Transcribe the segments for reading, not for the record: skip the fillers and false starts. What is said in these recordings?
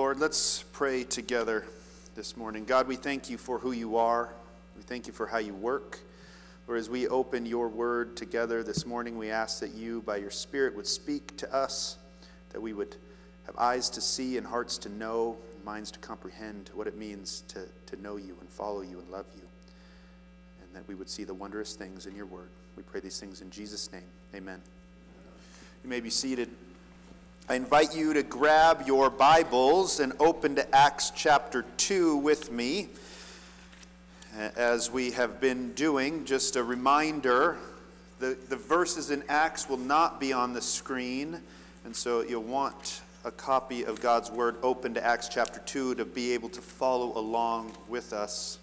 Lord. Let's pray together this morning. God, we thank you for who you are. We thank you for how you work. Lord, as we open your word together this morning, we ask that you, by your Spirit, would speak to us, that we would have eyes to see and hearts to know, and minds to comprehend what it means to know you and follow you and love you, and that we would see the wondrous things in your word. We pray these things in Jesus' name. Amen. You may be seated. I invite you to grab your Bibles and open to Acts chapter 2 with me. As we have been doing, just a reminder, the verses in Acts will not be on the screen, and so you'll want a copy of God's Word open to Acts chapter 2 to be able to follow along with us.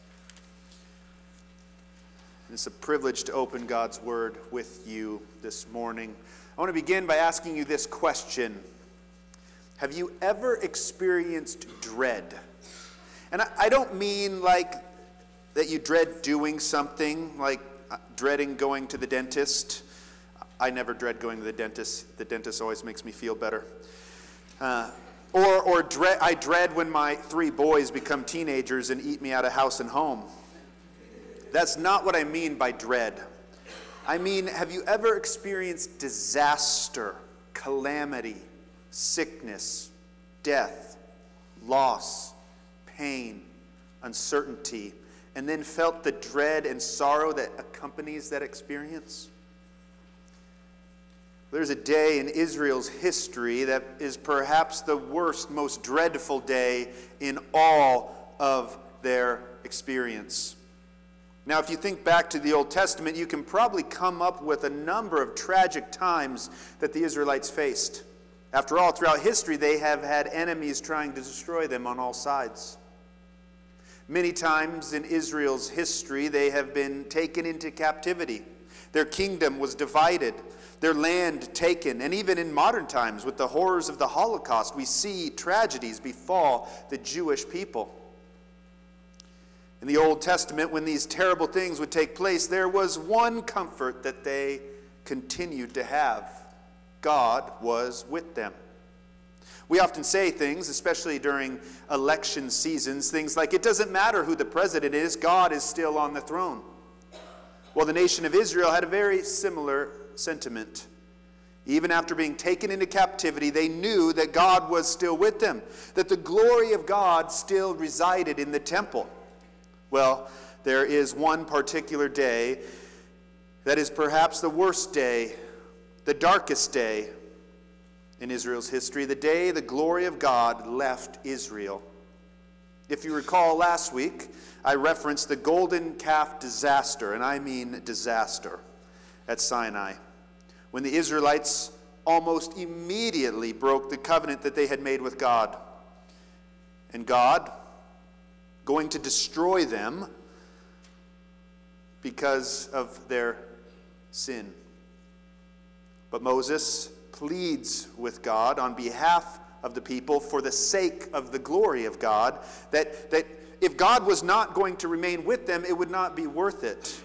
And it's a privilege to open God's Word with you this morning. I want to begin by asking you this question. Have you ever experienced dread? And I don't mean like that you dread doing something, like dreading going to the dentist. I never dread going to the dentist. The dentist always makes me feel better. I dread when my 3 boys become teenagers and eat me out of house and home. That's not what I mean by dread. I mean, have you ever experienced disaster, calamity, sickness, death, loss, pain, uncertainty, and then felt the dread and sorrow that accompanies that experience? There's a day in Israel's history that is perhaps the worst, most dreadful day in all of their experience. Now, if you think back to the Old Testament, you can probably come up with a number of tragic times that the Israelites faced. After all, throughout history, they have had enemies trying to destroy them on all sides. Many times in Israel's history, they have been taken into captivity. Their kingdom was divided, their land taken, and even in modern times, with the horrors of the Holocaust, we see tragedies befall the Jewish people. In the Old Testament, when these terrible things would take place, there was one comfort that they continued to have. God was with them. We often say things, especially during election seasons, things like, it doesn't matter who the president is, God is still on the throne. Well, the nation of Israel had a very similar sentiment. Even after being taken into captivity, they knew that God was still with them, that the glory of God still resided in the temple. Well, there is one particular day that is perhaps the worst day, the darkest day in Israel's history, the day the glory of God left Israel. If you recall last week, I referenced the golden calf disaster, and I mean disaster, at Sinai, when the Israelites almost immediately broke the covenant that they had made with God. And God, going to destroy them because of their sin. But Moses pleads with God on behalf of the people for the sake of the glory of God, that if God was not going to remain with them, it would not be worth it.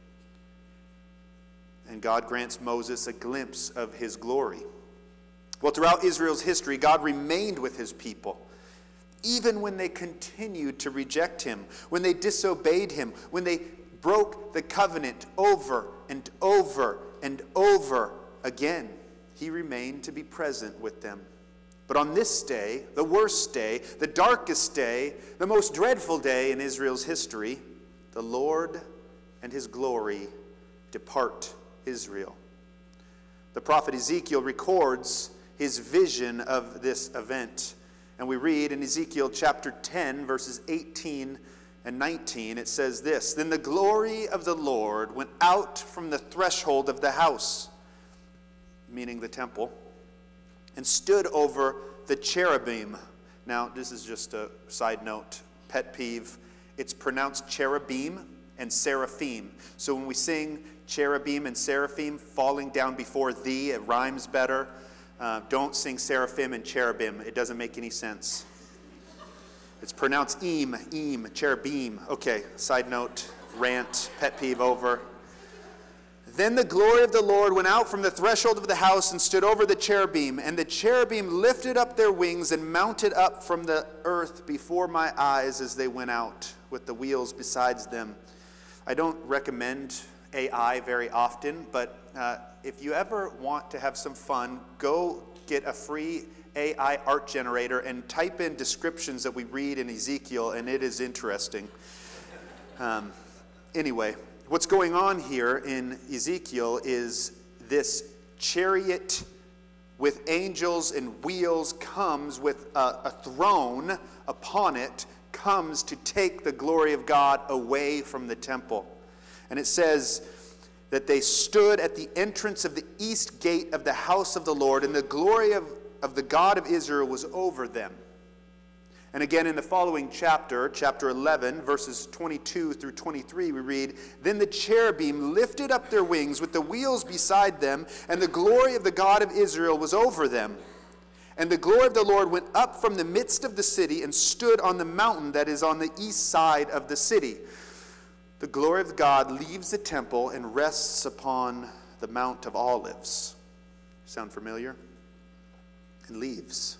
And God grants Moses a glimpse of his glory. Well, throughout Israel's history, God remained with his people, even when they continued to reject him, when they disobeyed him, when they broke the covenant over and over and over again. He remained to be present with them. But on this day, the worst day, the darkest day, the most dreadful day in Israel's history, the Lord and his glory depart Israel. The prophet Ezekiel records his vision of this event. And we read in Ezekiel chapter 10, verses 18 and 19, it says this, "Then the glory of the Lord went out from the threshold of the house," meaning the temple, "and stood over the cherubim." Now, this is just a side note, pet peeve. It's pronounced cherubim and seraphim. So when we sing cherubim and seraphim falling down before thee, it rhymes better. Don't sing seraphim and cherubim. It doesn't make any sense. It's pronounced cherubim. Okay, side note, rant, pet peeve over. Then the glory of the Lord went out from the threshold of the house and stood over the cherubim. And the cherubim lifted up their wings and mounted up from the earth before my eyes as they went out, with the wheels besides them. I don't recommend AI very often, but if you ever want to have some fun, go get a free AI art generator and type in descriptions that we read in Ezekiel, and it is interesting. Anyway, what's going on here in Ezekiel is this chariot with angels and wheels comes with a throne upon it, comes to take the glory of God away from the temple. And it says that they stood at the entrance of the east gate of the house of the Lord, and the glory of the God of Israel was over them. And again in the following chapter, chapter 11, verses 22 through 23, we read, Then the cherubim lifted up their wings with the wheels beside them, and the glory of the God of Israel was over them. And the glory of the Lord went up from the midst of the city and stood on the mountain that is on the east side of the city. The glory of God leaves the temple and rests upon the Mount of Olives. Sound familiar? And leaves.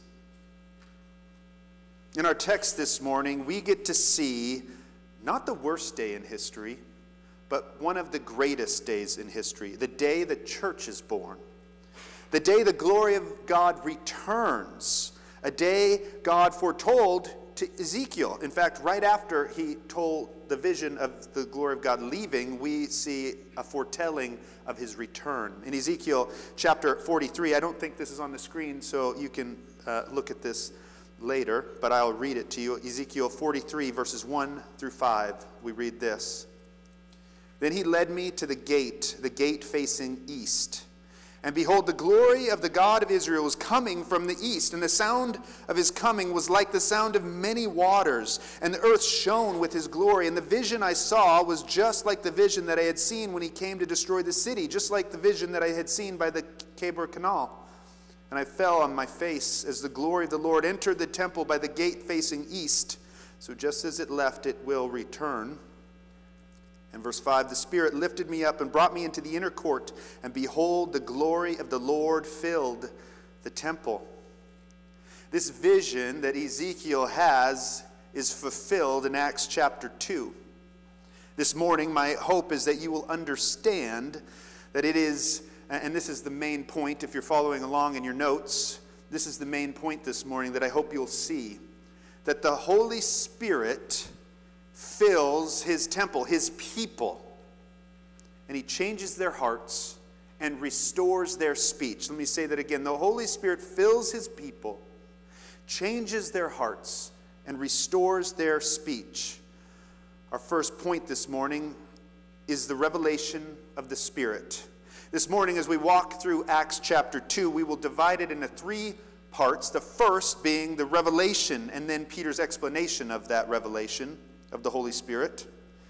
In our text this morning, we get to see not the worst day in history, but one of the greatest days in history, the day the church is born. The day the glory of God returns, a day God foretold to Ezekiel. In fact, right after he told the vision of the glory of God leaving, we see a foretelling of his return. In Ezekiel chapter 43, I don't think this is on the screen, so you can look at this later, but I'll read it to you. Ezekiel 43, verses 1 through 5, we read this. Then he led me to the gate facing east. And behold, the glory of the God of Israel was coming from the east, and the sound of his coming was like the sound of many waters, and the earth shone with his glory. And the vision I saw was just like the vision that I had seen when he came to destroy the city, just like the vision that I had seen by the Chebar Canal. And I fell on my face as the glory of the Lord entered the temple by the gate facing east. So just as it left, it will return. And verse 5, the Spirit lifted me up and brought me into the inner court, and behold, the glory of the Lord filled the temple. This vision that Ezekiel has is fulfilled in Acts chapter 2. This morning, my hope is that you will understand that it is, and this is the main point if you're following along in your notes, this is the main point this morning that I hope you'll see, that the Holy Spirit fills his temple, his people, and he changes their hearts and restores their speech. Let me say that again. The Holy Spirit fills his people, changes their hearts, and restores their speech. Our first point this morning is the revelation of the Spirit. This morning, as we walk through Acts chapter 2, we will divide it into three parts. The first being the revelation, and then Peter's explanation of that revelation of the Holy Spirit.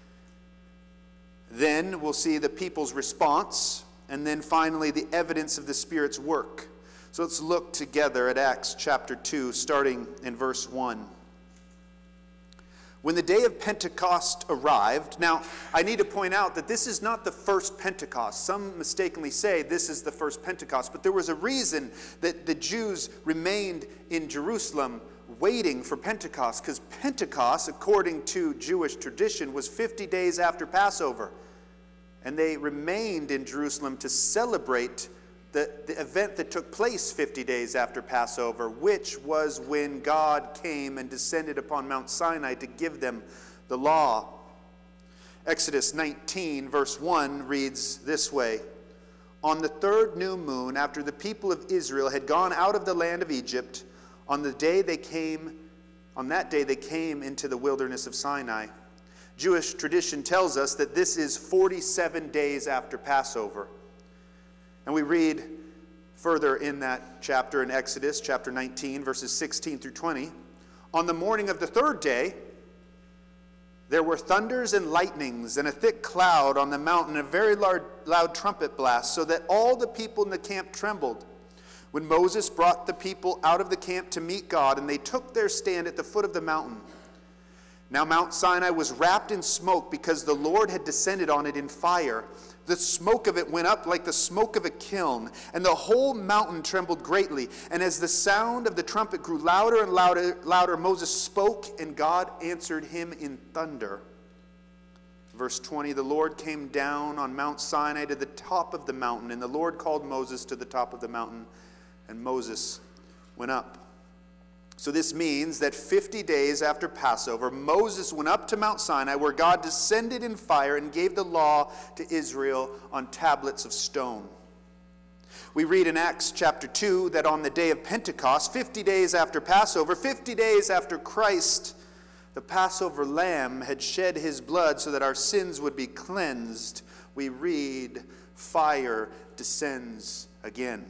Then we'll see the people's response, and then finally the evidence of the Spirit's work. So let's look together at Acts chapter 2, starting in verse 1. When the day of Pentecost arrived, now I need to point out that this is not the first Pentecost. Some mistakenly say this is the first Pentecost, but there was a reason that the Jews remained in Jerusalem waiting for Pentecost, because Pentecost, according to Jewish tradition, was 50 days after Passover. And they remained in Jerusalem to celebrate the event that took place 50 days after Passover, which was when God came and descended upon Mount Sinai to give them the law. Exodus 19, verse 1 reads this way, On the third new moon, after the people of Israel had gone out of the land of Egypt, on that day they came into the wilderness of Sinai. Jewish tradition tells us that this is 47 days after Passover. And we read further in that chapter in Exodus, chapter 19, verses 16 through 20. On the morning of the third day, there were thunders and lightnings and a thick cloud on the mountain, and a very loud trumpet blast, so that all the people in the camp trembled. When Moses brought the people out of the camp to meet God, and they took their stand at the foot of the mountain. Now Mount Sinai was wrapped in smoke because the Lord had descended on it in fire. The smoke of it went up like the smoke of a kiln, and the whole mountain trembled greatly. And as the sound of the trumpet grew louder and louder, Moses spoke, and God answered him in thunder. Verse 20, the Lord came down on Mount Sinai to the top of the mountain, and the Lord called Moses to the top of the mountain, and Moses went up. So this means that 50 days after Passover, Moses went up to Mount Sinai, where God descended in fire and gave the law to Israel on tablets of stone. We read in Acts chapter 2 that on the day of Pentecost, 50 days after Passover, 50 days after Christ, the Passover lamb had shed his blood so that our sins would be cleansed. We read, fire descends again.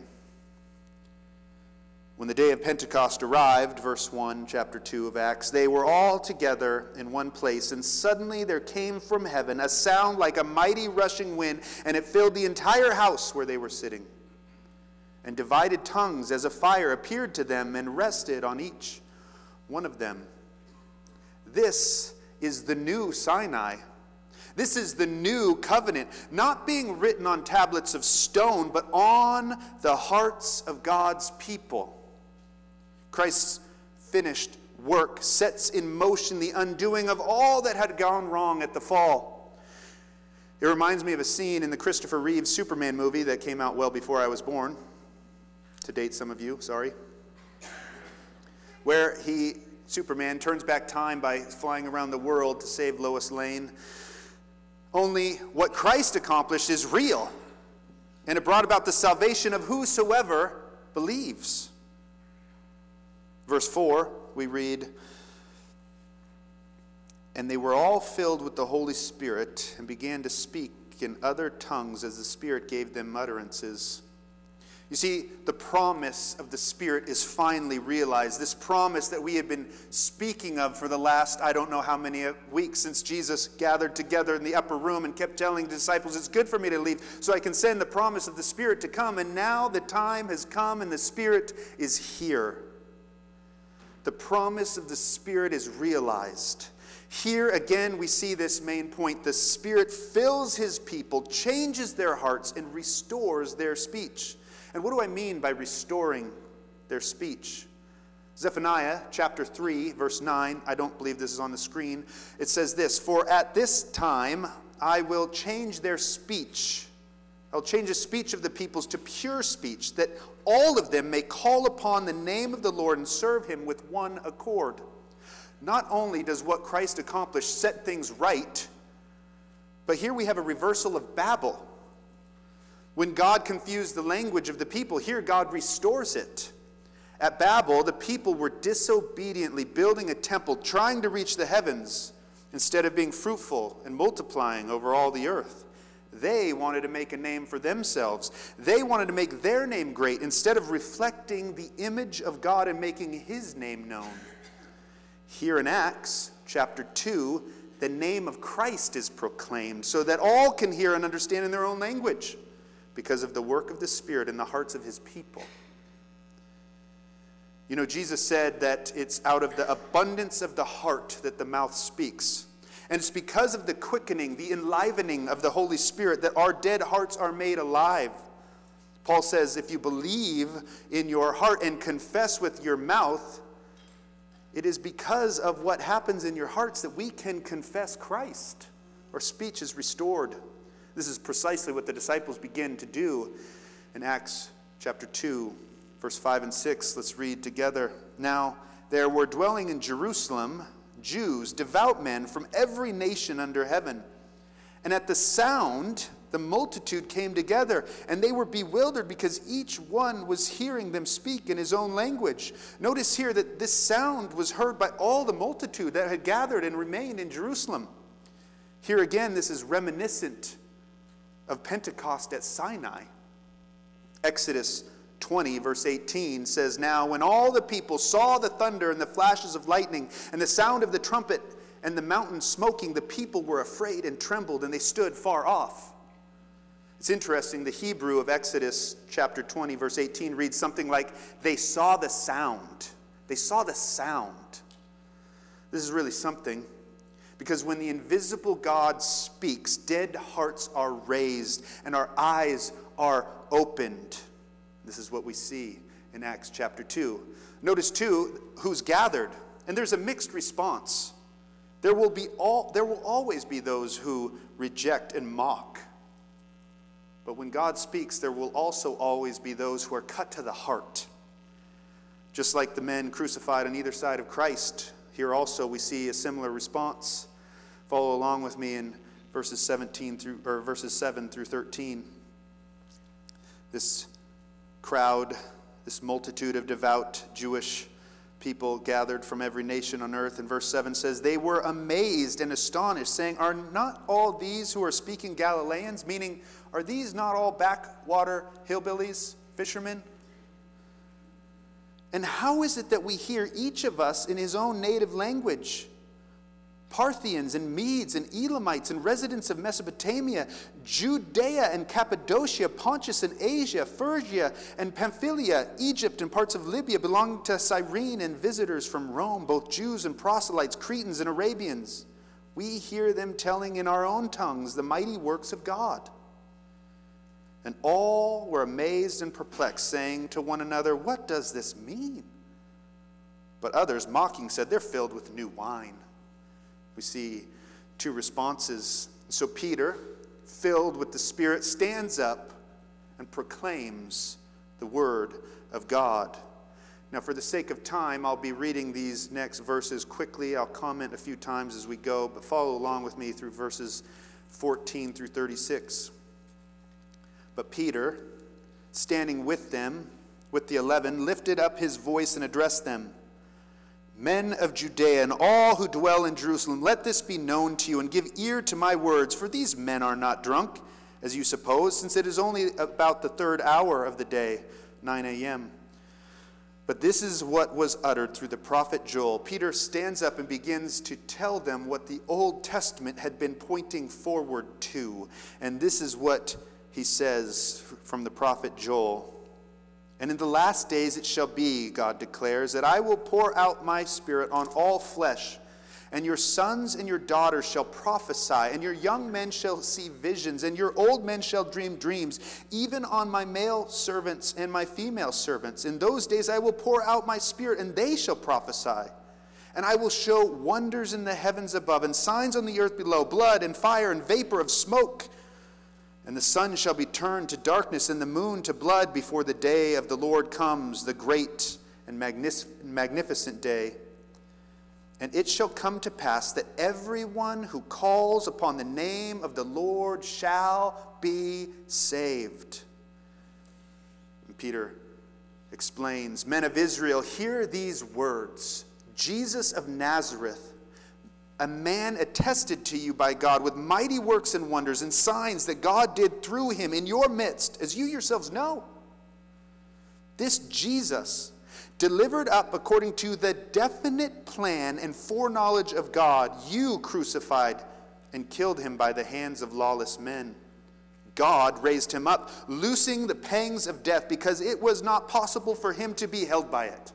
When the day of Pentecost arrived, verse 1, chapter 2 of Acts, they were all together in one place, and suddenly there came from heaven a sound like a mighty rushing wind, and it filled the entire house where they were sitting. And divided tongues as a fire appeared to them and rested on each one of them. This is the new Sinai. This is the new covenant, not being written on tablets of stone, but on the hearts of God's people. Christ's finished work sets in motion the undoing of all that had gone wrong at the fall. It reminds me of a scene in the Christopher Reeve Superman movie that came out well before I was born. To date some of you, sorry. Where Superman turns back time by flying around the world to save Lois Lane. Only what Christ accomplished is real, and it brought about the salvation of whosoever believes. Verse 4, we read, and they were all filled with the Holy Spirit and began to speak in other tongues as the Spirit gave them utterances. You see, the promise of the Spirit is finally realized. This promise that we had been speaking of for the last, I don't know how many weeks since Jesus gathered together in the upper room and kept telling the disciples, it's good for me to leave so I can send the promise of the Spirit to come. And now the time has come and the Spirit is here. The promise of the Spirit is realized. Here again we see this main point. The Spirit fills his people, changes their hearts, and restores their speech. And what do I mean by restoring their speech? Zephaniah chapter 3, verse 9, I don't believe this is on the screen. It says this, for at this time I will change their speech. I'll change the speech of the peoples to pure speech, that all of them may call upon the name of the Lord and serve him with one accord. Not only does what Christ accomplished set things right, but here we have a reversal of Babel. When God confused the language of the people, here God restores it. At Babel, the people were disobediently building a temple, trying to reach the heavens, instead of being fruitful and multiplying over all the earth. They wanted to make a name for themselves. They wanted to make their name great, instead of reflecting the image of God and making his name known. Here in Acts chapter 2, the name of Christ is proclaimed, so that all can hear and understand in their own language, because of the work of the Spirit in the hearts of his people. You know, Jesus said that it's out of the abundance of the heart that the mouth speaks. And it's because of the quickening, the enlivening of the Holy Spirit that our dead hearts are made alive. Paul says, if you believe in your heart and confess with your mouth, it is because of what happens in your hearts that we can confess Christ. Our speech is restored. This is precisely what the disciples begin to do in Acts chapter 2, verse 5 and 6. Let's read together. Now, there were dwelling in Jerusalem Jews, devout men from every nation under heaven. And at the sound, the multitude came together, and they were bewildered because each one was hearing them speak in his own language. Notice here that this sound was heard by all the multitude that had gathered and remained in Jerusalem. Here again, this is reminiscent of Pentecost at Sinai. Exodus 20, verse 18 says, now when all the people saw the thunder and the flashes of lightning and the sound of the trumpet and the mountain smoking, the people were afraid and trembled, and they stood far off. It's interesting, the Hebrew of Exodus chapter 20, verse 18 reads something like, they saw the sound. They saw the sound. This is really something, Because when the invisible God speaks, dead hearts are raised and our eyes are opened. This is what we see in Acts chapter 2. Notice too, who's gathered. And there's a mixed response. There will always be those who reject and mock. But when God speaks, there will also always be those who are cut to the heart. Just like the men crucified on either side of Christ, here also we see a similar response. Follow along with me in verses 7 through 13. This crowd, this multitude of devout Jewish people gathered from every nation on earth. And verse 7 says, they were amazed and astonished, saying, are not all these who are speaking Galileans? Meaning, are these not all backwater hillbillies, fishermen? And how is it that we hear each of us in his own native language? Parthians and Medes and Elamites and residents of Mesopotamia, Judea and Cappadocia, Pontus and Asia, Phrygia and Pamphylia, Egypt and parts of Libya belonging to Cyrene, and visitors from Rome, both Jews and proselytes, Cretans and Arabians. We hear them telling in our own tongues the mighty works of God. And all were amazed and perplexed, saying to one another, what does this mean? But others, mocking, said, they're filled with new wine. We see two responses. So Peter, filled with the Spirit, stands up and proclaims the word of God. Now, for the sake of time, I'll be reading these next verses quickly. I'll comment a few times as we go, but follow along with me through verses 14 through 36. But Peter, standing with them, with the 11, lifted up his voice and addressed them. Men of Judea and all who dwell in Jerusalem, let this be known to you, and give ear to my words, for these men are not drunk, as you suppose, since it is only about the 3rd hour of the day, 9 a.m. But this is what was uttered through the prophet Joel. Peter stands up and begins to tell them what the Old Testament had been pointing forward to. And this is what he says from the prophet Joel. And in the last days it shall be, God declares, that I will pour out my Spirit on all flesh, and your sons and your daughters shall prophesy, and your young men shall see visions, and your old men shall dream dreams, even on my male servants and my female servants. In those days I will pour out my Spirit, and they shall prophesy. And I will show wonders in the heavens above, and signs on the earth below, blood and fire and vapor of smoke. And the sun shall be turned to darkness and the moon to blood before the day of the Lord comes, the great and magnificent day. And it shall come to pass that everyone who calls upon the name of the Lord shall be saved. And Peter explains, men of Israel, hear these words. Jesus of Nazareth, a man attested to you by God with mighty works and wonders and signs that God did through him in your midst, as you yourselves know. This Jesus, delivered up according to the definite plan and foreknowledge of God, you crucified and killed him by the hands of lawless men. God raised him up, loosing the pangs of death, because it was not possible for him to be held by it.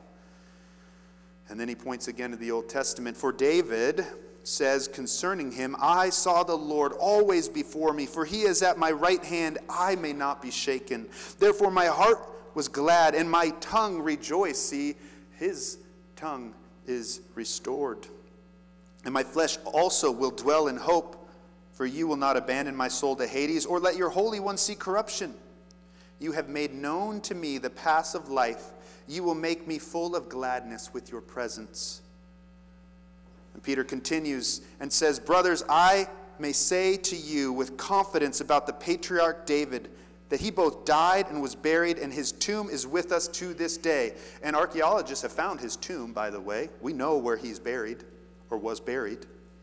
And then he points again to the Old Testament. For David says concerning him, I saw the Lord always before me, for he is at my right hand, I may not be shaken. Therefore my heart was glad, and my tongue rejoiced. See, his tongue is restored. And my flesh also will dwell in hope, for you will not abandon my soul to Hades, or let your Holy One see corruption. You have made known to me the paths of life. You will make me full of gladness with your presence. And Peter continues and says, brothers, I may say to you with confidence about the patriarch David, that he both died and was buried, and his tomb is with us to this day. And archaeologists have found his tomb, by the way. We know where he's buried, or was buried.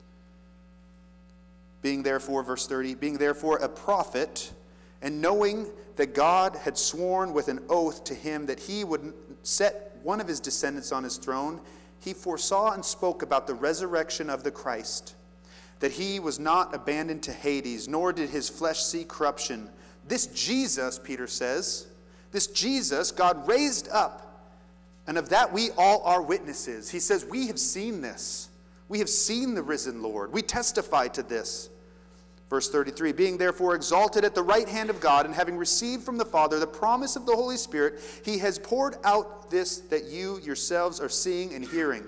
Being therefore, verse 30, being therefore a prophet, and knowing that God had sworn with an oath to him that he would set one of his descendants on his throne, he foresaw and spoke about the resurrection of the Christ, that he was not abandoned to Hades, nor did his flesh see corruption. This Jesus, Peter says, this Jesus God raised up, and of that we all are witnesses. He says, we have seen this. We have seen the risen Lord. We testify to this. Verse 33, being therefore exalted at the right hand of God, and having received from the Father the promise of the Holy Spirit, he has poured out this that you yourselves are seeing and hearing.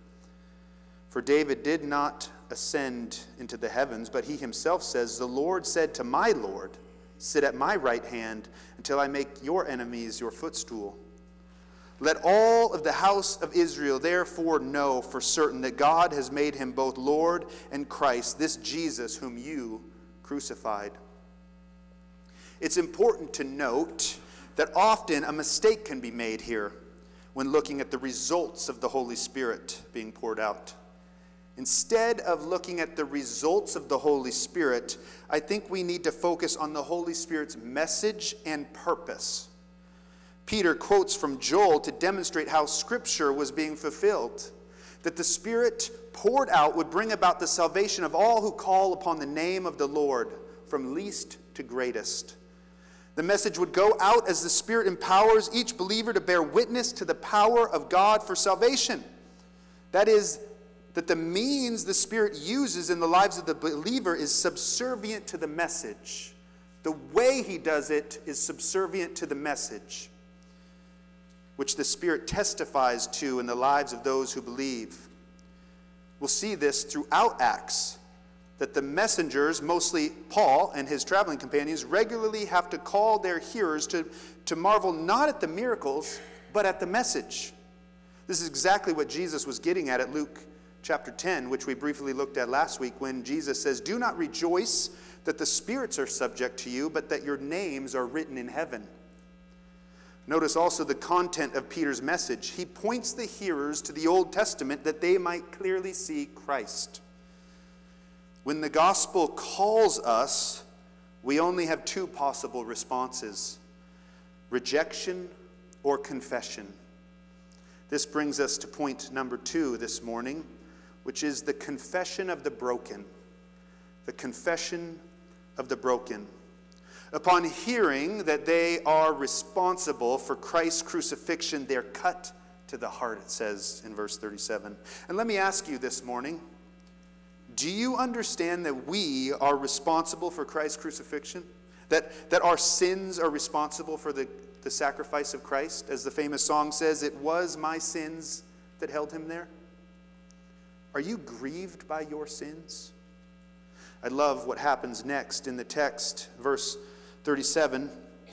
For David did not ascend into the heavens, but he himself says, the Lord said to my Lord, sit at my right hand until I make your enemies your footstool. Let all of the house of Israel therefore know for certain that God has made him both Lord and Christ, this Jesus whom you crucified. It's important to note that often a mistake can be made here when looking at the results of the Holy Spirit being poured out. Instead of looking at the results of the Holy Spirit, I think we need to focus on the Holy Spirit's message and purpose. Peter quotes from Joel to demonstrate how Scripture was being fulfilled, that the Spirit poured out would bring about the salvation of all who call upon the name of the Lord, from least to greatest. The message would go out as the Spirit empowers each believer to bear witness to the power of God for salvation. That is, that the means the Spirit uses in the lives of the believer is subservient to the message. The way he does it is subservient to the message, which the Spirit testifies to in the lives of those who believe. We'll see this throughout Acts, that the messengers, mostly Paul and his traveling companions, regularly have to call their hearers to marvel not at the miracles, but at the message. This is exactly what Jesus was getting at Luke chapter 10, which we briefly looked at last week, when Jesus says, do not rejoice that the spirits are subject to you, but that your names are written in heaven. Notice also the content of Peter's message. He points the hearers to the Old Testament that they might clearly see Christ. When the gospel calls us, we only have two possible responses: rejection or confession. This brings us to point number 2 this morning, which is the confession of the broken. The confession of the broken. Upon hearing that they are responsible for Christ's crucifixion, they're cut to the heart, it says in verse 37. And let me ask you this morning, do you understand that we are responsible for Christ's crucifixion? That our sins are responsible for the sacrifice of Christ? As the famous song says, it was my sins that held him there. Are you grieved by your sins? I love what happens next in the text, verse 37.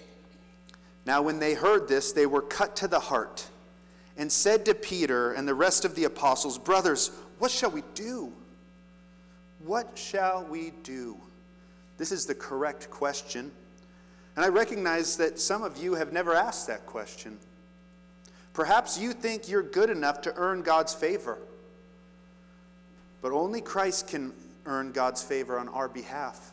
Now when they heard this, they were cut to the heart and said to Peter and the rest of the apostles, brothers, what shall we do? What shall we do? This is the correct question. And I recognize that some of you have never asked that question. Perhaps you think you're good enough to earn God's favor. But only Christ can earn God's favor on our behalf.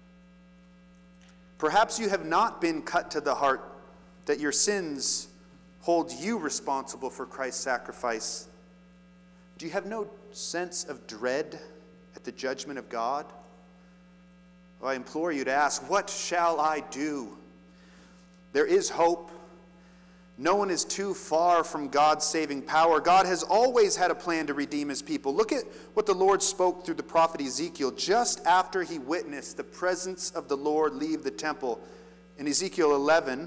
Perhaps you have not been cut to the heart that your sins hold you responsible for Christ's sacrifice. Do you have no sense of dread at the judgment of God? Well, I implore you to ask, what shall I do? There is hope. No one is too far from God's saving power. God has always had a plan to redeem his people. Look at what the Lord spoke through the prophet Ezekiel just after he witnessed the presence of the Lord leave the temple. In Ezekiel 11,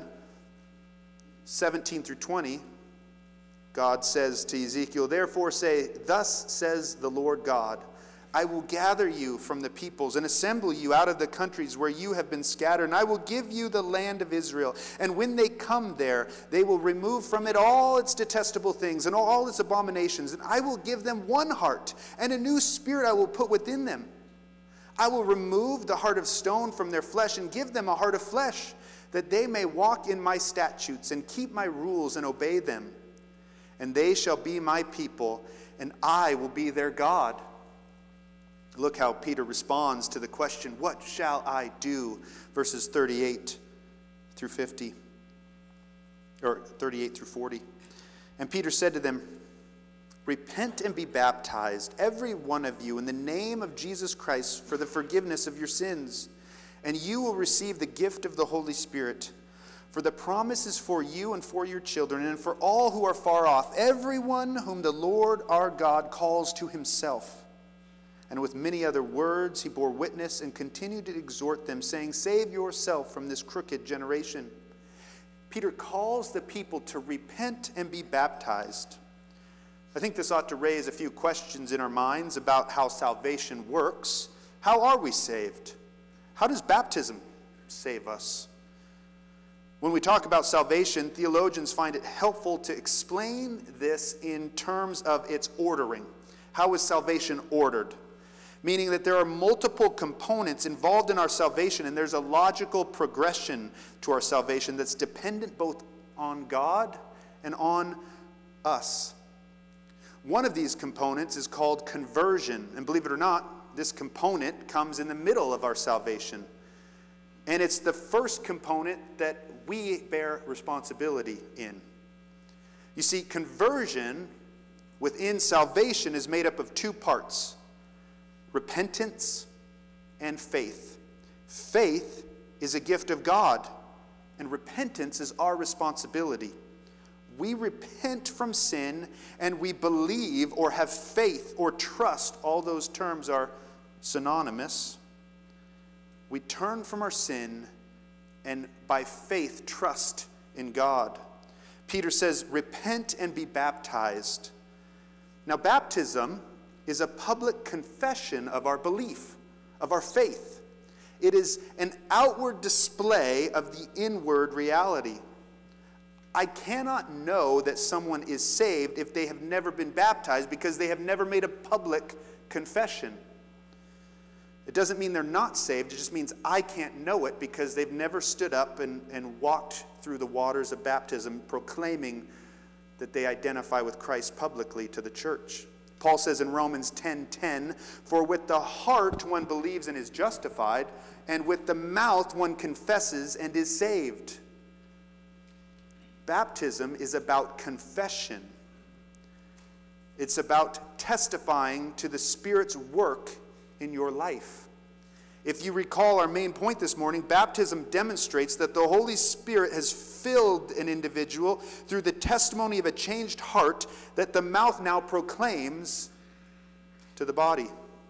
17 through 20, God says to Ezekiel, therefore say, thus says the Lord God, I will gather you from the peoples and assemble you out of the countries where you have been scattered, and I will give you the land of Israel. And when they come there, they will remove from it all its detestable things and all its abominations, and I will give them one heart, and a new spirit I will put within them. I will remove the heart of stone from their flesh and give them a heart of flesh, that they may walk in my statutes and keep my rules and obey them. And they shall be my people, and I will be their God. Look how Peter responds to the question, what shall I do? Verses 38 through 50, or 38 through 40. And Peter said to them, repent and be baptized, every one of you, in the name of Jesus Christ for the forgiveness of your sins, and you will receive the gift of the Holy Spirit. For the promise is for you and for your children and for all who are far off, everyone whom the Lord our God calls to himself. And with many other words he bore witness and continued to exhort them, saying, "Save yourself from this crooked generation." Peter calls the people to repent and be baptized. I think this ought to raise a few questions in our minds about how salvation works. How are we saved? How does baptism save us? When we talk about salvation, theologians find it helpful to explain this in terms of its ordering. How is salvation ordered? Meaning that there are multiple components involved in our salvation, and there's a logical progression to our salvation that's dependent both on God and on us. One of these components is called conversion, and believe it or not, this component comes in the middle of our salvation. And it's the first component that we bear responsibility in. You see, conversion within salvation is made up of two parts: repentance and faith. Faith is a gift of God, and repentance is our responsibility. We repent from sin, and we believe or have faith or trust. All those terms are synonymous. We turn from our sin and by faith trust in God. Peter says, repent and be baptized. Now, baptism is a public confession of our belief, of our faith. It is an outward display of the inward reality. I cannot know that someone is saved if they have never been baptized because they have never made a public confession. It doesn't mean they're not saved. It just means I can't know it because they've never stood up and walked through the waters of baptism proclaiming that they identify with Christ publicly to the church. Paul says in Romans 10:10, "For with the heart one believes and is justified, and with the mouth one confesses and is saved." Baptism is about confession. It's about testifying to the Spirit's work in your life. If you recall our main point this morning, baptism demonstrates that the Holy Spirit has filled an individual through the testimony of a changed heart that the mouth now proclaims to the body.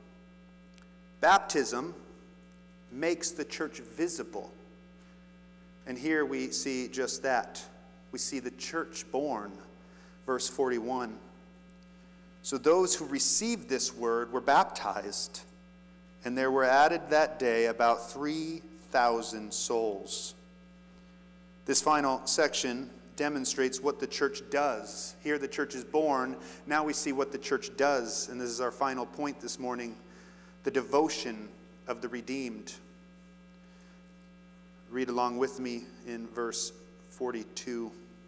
Baptism makes the church visible. And here we see just that. We see the church born. Verse 41. So those who received this word were baptized, and there were added that day about 3,000 souls. This final section demonstrates what the church does. Here the church is born. Now we see what the church does. And this is our final point this morning: the devotion of the redeemed. Read along with me in verse 42.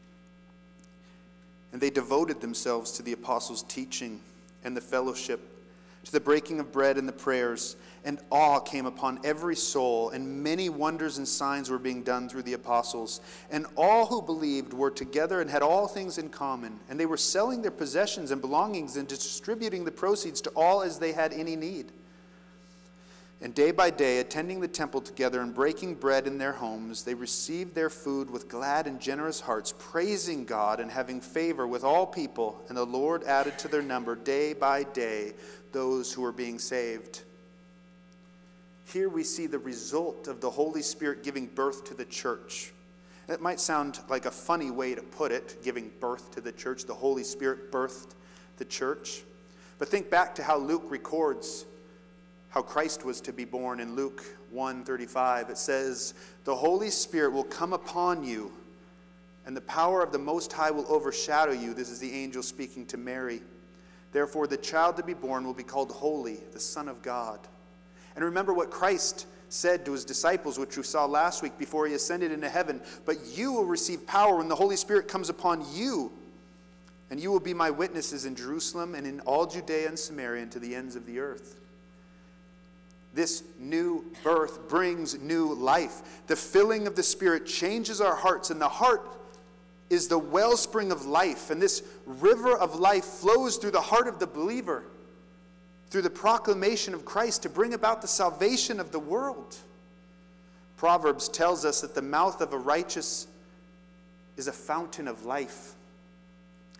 And they devoted themselves to the apostles' teaching and the fellowship, to the breaking of bread and the prayers. And awe came upon every soul, and many wonders and signs were being done through the apostles. And all who believed were together and had all things in common. And they were selling their possessions and belongings and distributing the proceeds to all as they had any need. And day by day, attending the temple together and breaking bread in their homes, they received their food with glad and generous hearts, praising God and having favor with all people. And the Lord added to their number day by day those who were being saved. Here we see the result of the Holy Spirit giving birth to the church. That might sound like a funny way to put it, giving birth to the church. The Holy Spirit birthed the church. But think back to how Luke records how Christ was to be born in Luke 1:35. It says, "The Holy Spirit will come upon you, and the power of the Most High will overshadow you." This is the angel speaking to Mary. "Therefore the child to be born will be called Holy, the Son of God." And remember what Christ said to his disciples, which we saw last week before he ascended into heaven. "But you will receive power when the Holy Spirit comes upon you, and you will be my witnesses in Jerusalem and in all Judea and Samaria and to the ends of the earth." This new birth brings new life. The filling of the Spirit changes our hearts, and the heart is the wellspring of life. And this river of life flows through the heart of the believer, through the proclamation of Christ to bring about the salvation of the world. Proverbs tells us that the mouth of a righteous is a fountain of life.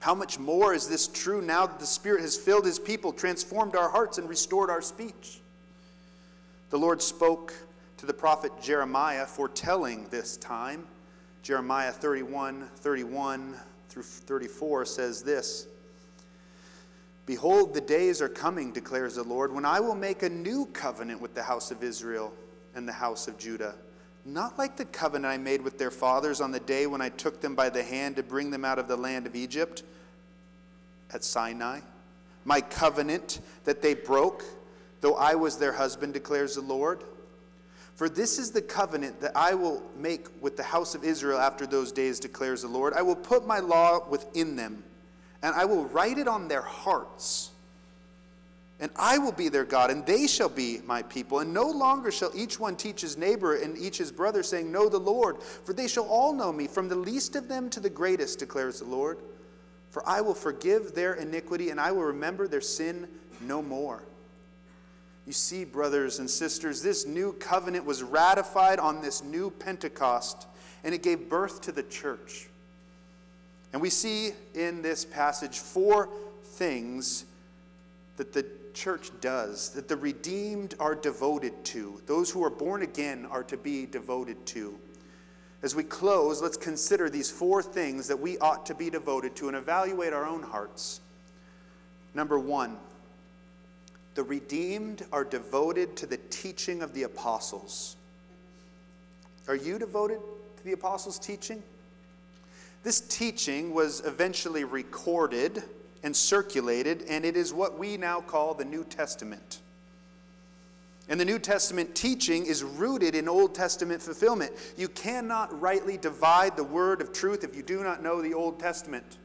How much more is this true now that the Spirit has filled his people, transformed our hearts, and restored our speech? The Lord spoke to the prophet Jeremiah, foretelling this time. Jeremiah 31 through 34 says this: "Behold, the days are coming, declares the Lord, when I will make a new covenant with the house of Israel and the house of Judah. Not like the covenant I made with their fathers on the day when I took them by the hand to bring them out of the land of Egypt at Sinai. My covenant that they broke, though I was their husband, declares the Lord. For this is the covenant that I will make with the house of Israel after those days, declares the Lord. I will put my law within them, and I will write it on their hearts. And I will be their God, and they shall be my people. And no longer shall each one teach his neighbor and each his brother, saying, Know the Lord. For they shall all know me, from the least of them to the greatest, declares the Lord. For I will forgive their iniquity, and I will remember their sin no more." You see, brothers and sisters, this new covenant was ratified on this new Pentecost, and it gave birth to the church. And we see in this passage 4 things that the church does, that the redeemed are devoted to. Those who are born again are to be devoted to. As we close, let's consider these 4 things that we ought to be devoted to and evaluate our own hearts. Number 1, the redeemed are devoted to the teaching of the apostles. Are you devoted to the apostles' teaching? This teaching was eventually recorded and circulated, and it is what we now call the New Testament. And the New Testament teaching is rooted in Old Testament fulfillment. You cannot rightly divide the word of truth if you do not know the Old Testament.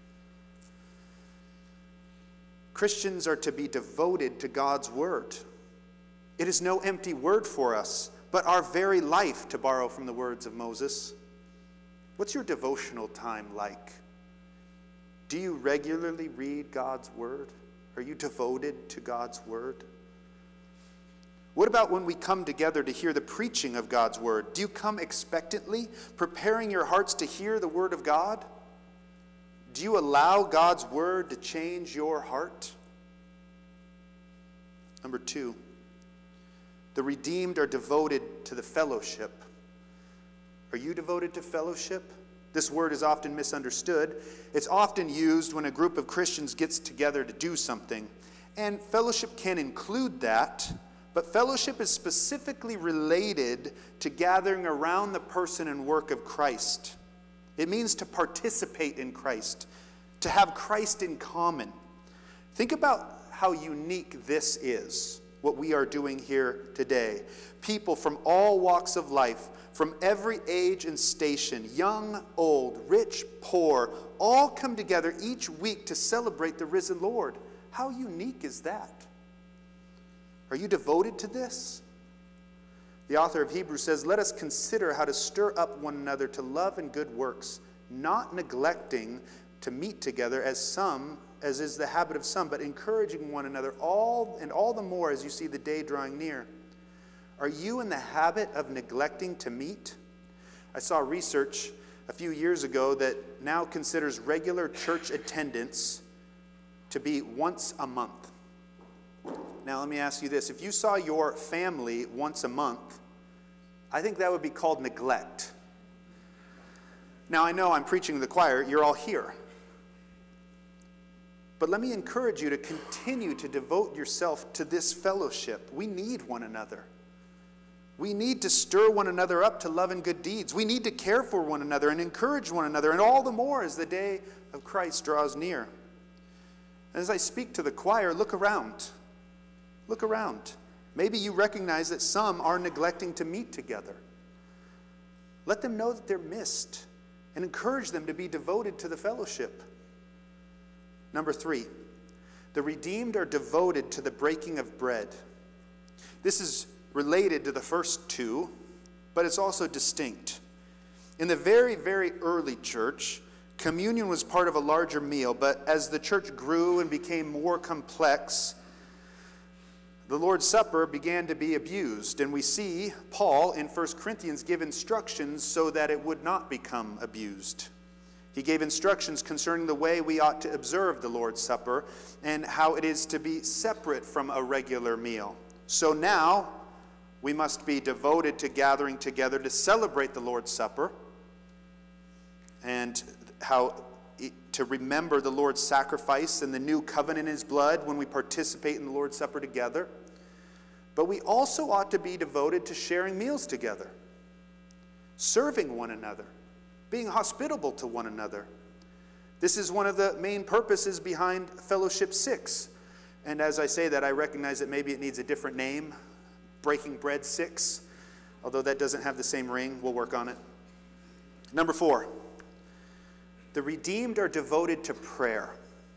Christians are to be devoted to God's word. It is no empty word for us, but our very life, to borrow from the words of Moses. What's your devotional time like? Do you regularly read God's word? Are you devoted to God's word? What about when we come together to hear the preaching of God's word? Do you come expectantly, preparing your hearts to hear the word of God? Do you allow God's word to change your heart? Number 2, the redeemed are devoted to the fellowship. Are you devoted to fellowship? This word is often misunderstood. It's often used when a group of Christians gets together to do something. And fellowship can include that, but fellowship is specifically related to gathering around the person and work of Christ. It means to participate in Christ, to have Christ in common. Think about how unique this is, what we are doing here today. People from all walks of life, from every age and station, young, old, rich, poor, all come together each week to celebrate the risen Lord. How unique is that? Are you devoted to this? The author of Hebrews says, "Let us consider how to stir up one another to love and good works, not neglecting to meet together as is the habit of some, but encouraging one another all the more as you see the day drawing near." Are you in the habit of neglecting to meet? I saw research a few years ago that now considers regular church attendance to be once a month. Now let me ask you this. If you saw your family once a month, I think that would be called neglect. Now I know I'm preaching to the choir. You're all here. But let me encourage you to continue to devote yourself to this fellowship. We need one another. We need to stir one another up to love and good deeds. We need to care for one another and encourage one another, and all the more as the day of Christ draws near. As I speak to the choir, look around. Look around. Maybe you recognize that some are neglecting to meet together. Let them know that they're missed and encourage them to be devoted to the fellowship. Number 3, the redeemed are devoted to the breaking of bread. This is related to the first 2, but it's also distinct. In the very, very early church, communion was part of a larger meal, but as the church grew and became more complex, the Lord's Supper began to be abused, and we see Paul in 1 Corinthians give instructions so that it would not become abused. He gave instructions concerning the way we ought to observe the Lord's Supper and how it is to be separate from a regular meal. So now we must be devoted to gathering together to celebrate the Lord's Supper and to remember the Lord's sacrifice and the new covenant in his blood when we participate in the Lord's Supper together. But we also ought to be devoted to sharing meals together, serving one another, being hospitable to one another. This is one of the main purposes behind Fellowship 6. And as I say that, I recognize that maybe it needs a different name, Breaking Bread 6, although that doesn't have the same ring. We'll work on it. Number 4, the redeemed are devoted to prayer.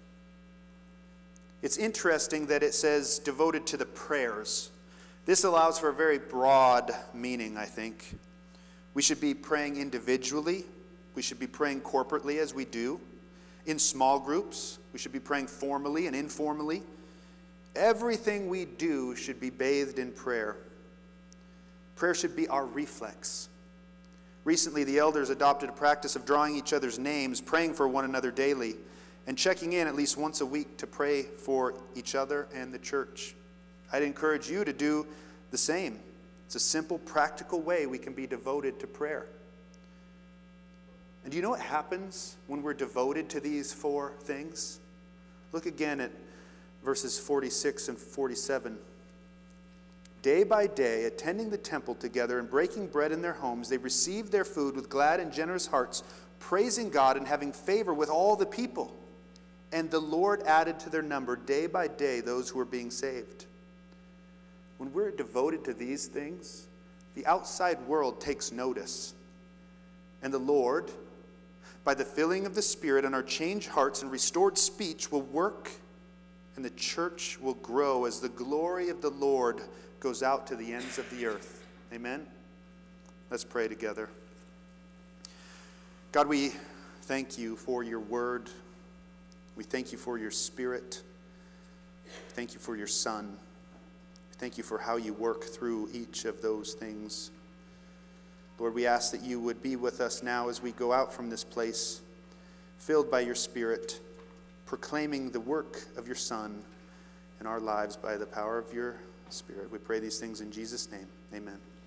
It's interesting that it says devoted to the prayers. This allows for a very broad meaning, I think. We should be praying individually. We should be praying corporately as we do. In small groups, we should be praying formally and informally. Everything we do should be bathed in prayer. Prayer should be our reflex. Recently, the elders adopted a practice of drawing each other's names, praying for one another daily, and checking in at least once a week to pray for each other and the church. I'd encourage you to do the same. It's a simple, practical way we can be devoted to prayer. And do you know what happens when we're devoted to these 4 things? Look again at verses 46 and 47. Day by day, attending the temple together and breaking bread in their homes, they received their food with glad and generous hearts, praising God and having favor with all the people. And the Lord added to their number day by day those who were being saved. When we're devoted to these things, the outside world takes notice. And the Lord, by the filling of the Spirit and our changed hearts and restored speech, will work, and the church will grow as the glory of the Lord goes out to the ends of the earth. Amen? Let's pray together. God, we thank you for your word. We thank you for your Spirit. Thank you for your Son. Thank you for how you work through each of those things. Lord, we ask that you would be with us now as we go out from this place, filled by your Spirit, proclaiming the work of your Son in our lives by the power of your Spirit. We pray these things in Jesus' name. Amen.